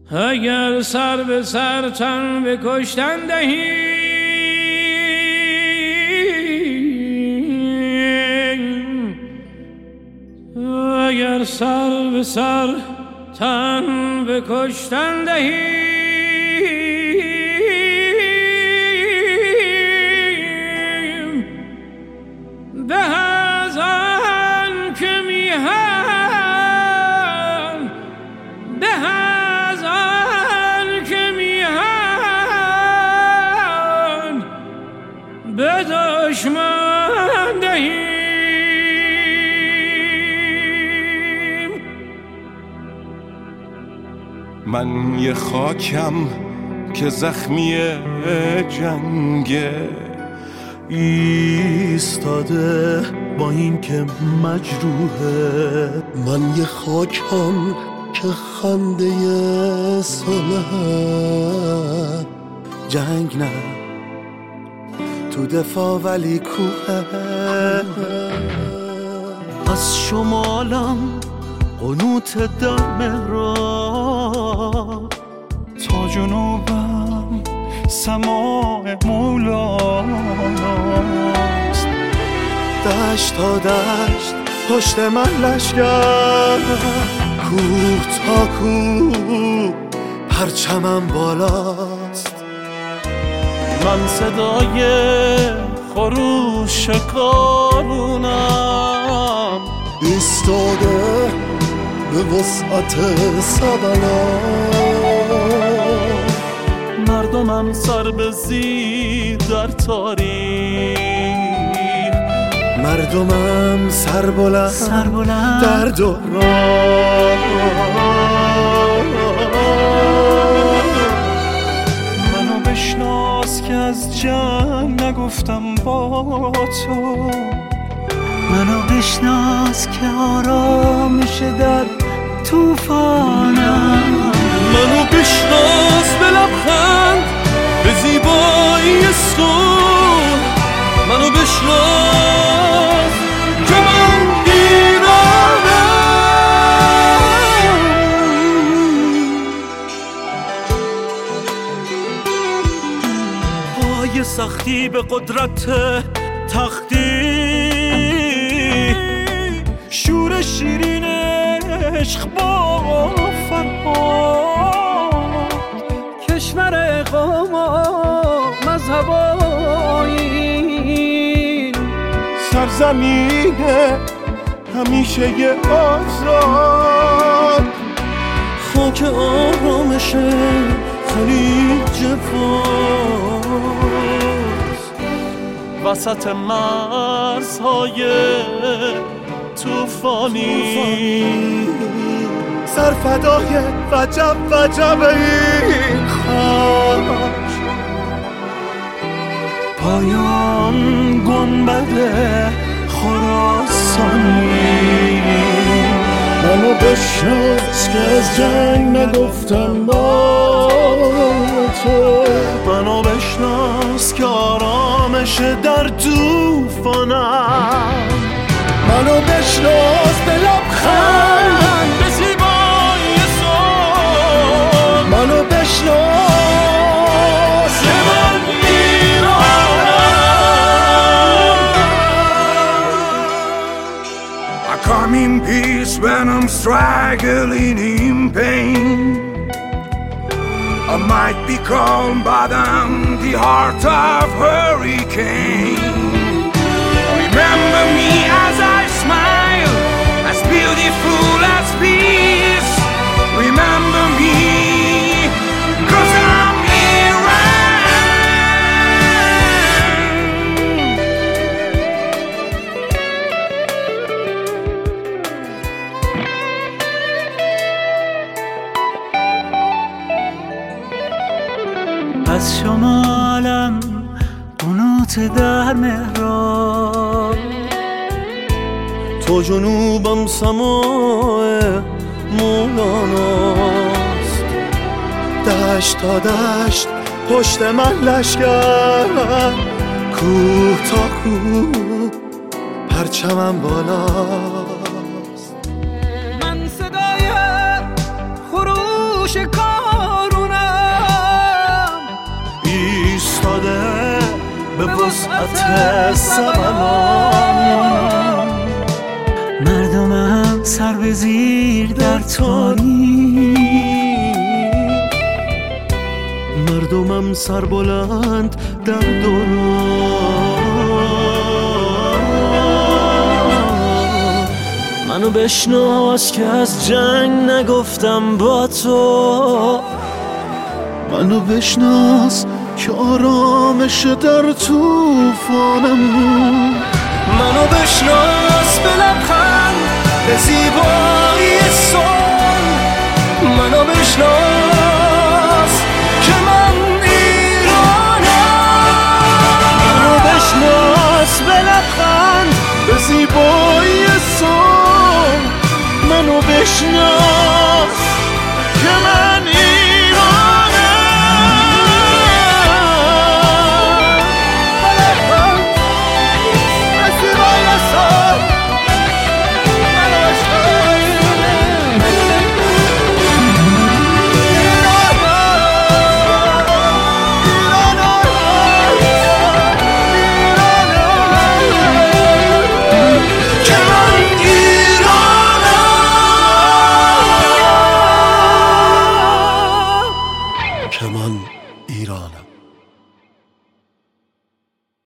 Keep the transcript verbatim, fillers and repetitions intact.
اگر سر به سر تن به کشتن دهیم، اگر سر به سر تن به کشتن دهیم، به از آن که میهن، به از آن که میهن به دشمن دهیم. من یه خاکم که زخمی جنگه، ایستاده با این که مجروحه. من یه خاکم که خنده صلحه، جنگ نه تو دفاع ولی کوه. از شمالم قنوت در مهراب، تا جنوبم سماع مولاست. دشت تا دشت پشت من لشگر، کوه تا کوه پرچمم بالاست. من صدای خروش کارونم، ایستاده به وسعت سبلان. مردمم سر به زیر در تاریخ، مردمم سر بلند, سر بلند در دوران. منو بشناس که از جنگ نگفتم با تو، منو بشناس که آرامش در توفانم. منو بشناس به لبخند به زیبایی صبح، منو بشناس که من ایرانم. پای سختی به قدرت تختی، شور شیرین عشق با فرهاد. کشور اقام و مذهب و آیین، سرزمین همیشه یه آزاد. خاک آرامش خلیج فارس، وسط مرزهای توفانی. سرفدای وجب وجب این خاک، پایان گنبد خراسانی. منو بشناس که از جنگ نگفتم با تو، منو بشناس که آرامش در توفانم. منو بشناس به لبخند به زیبایی صبح، منو بشناس که من ایرانم. I come in peace when I'm struggling in pain. I might be calm but I'm the heart of hurricane. Remember me as I smile, as beautiful as peace. Remember me, 'cause I'm از شمالم قنوت در مهراب، تو جنوبم سماع مولاناست. دشت تا دشت پشت من لشگر، کوه تا کوه پرچمم بالاست. من صدای خروش کار وسعت زمانم. مردمم سر به زیر در تاریک، مردمم سر بلند در دوران. منو بشناس که از جنگ نگفتم با تو، منو بشناس که آرامش در توفانم. منو بشناس به لبخند، به زیبایی صلح، منو بشناس